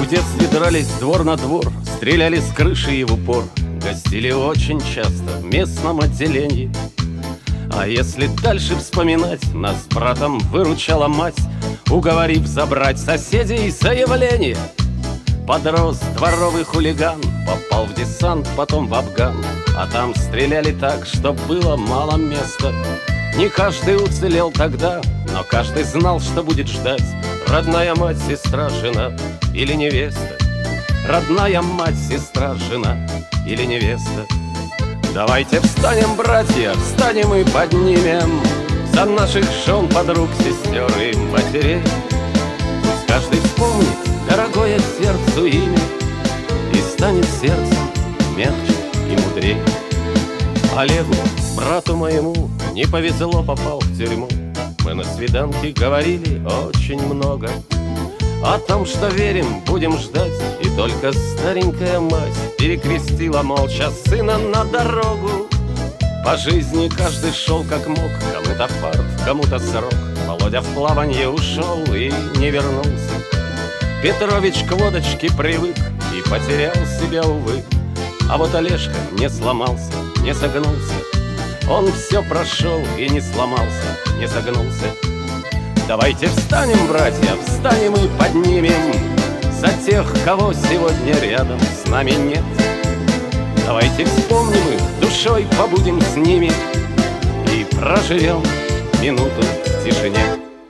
в детстве дрались двор на двор, стреляли с крыши и в упор, гостили очень часто в местном отделении. А если дальше вспоминать, нас с братом выручала мать, уговорив забрать соседей заявление. Подрос дворовый хулиган, попал в десант, потом в Афган, а там стреляли так, что было мало места. Не каждый уцелел тогда, но каждый знал, что будет ждать. Родная мать, сестра, жена или невеста. Родная мать, сестра, жена или невеста. Давайте встанем, братья, встанем и поднимем за наших жен, подруг, сестер и матерей. Пусть каждый вспомнит дорогое сердцу имя и станет сердцем мягче и мудрей. Олегу, брату моему, не повезло, попал в тюрьму. Мы на свиданке говорили очень много о том, что верим, будем ждать. И только старенькая мать перекрестила молча сына на дорогу. По жизни каждый шел как мог, кому-то фарт, кому-то срок. Володя в плаванье ушел и не вернулся. Петрович к водочке привык и потерял себя, увы. А вот Олежка не сломался, не согнулся. Он все прошел и не сломался, не согнулся. Давайте встанем, братья, встанем и поднимем за тех, кого сегодня рядом с нами нет. Давайте вспомним их, душой побудем с ними и проживем минуту в тишине.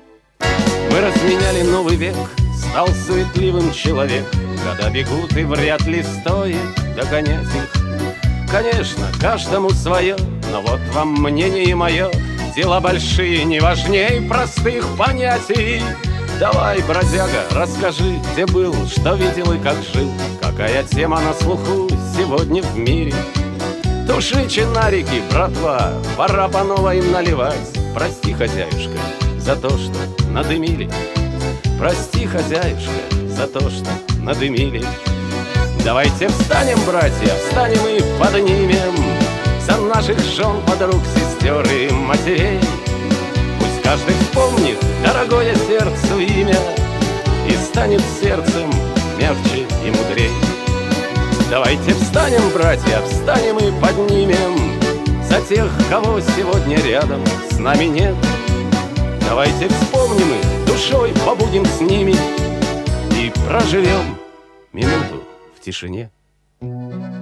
Мы разменяли новый век, стал суетливым человек. Года бегут и вряд ли стоит догонять их. Конечно, каждому свое, но вот вам мнение мое. Дела большие не важней простых понятий. Давай, бродяга, расскажи, где был, что видел и как жил. Какая тема на слуху сегодня в мире. Туши чинарики, братва, пора по новой им наливать. Прости, хозяюшка, за то, что надымили. Прости, хозяюшка, за то, что надымили. Давайте встанем, братья, встанем и поднимем за наших жен, подруг, сестер и матерей. Пусть каждый вспомнит дорогое сердцу имя и станет сердцем мягче и мудрей. Давайте встанем, братья, встанем и поднимем за тех, кого сегодня рядом с нами нет. Давайте вспомним их, душой побудем с ними и проживем минуту в тишине.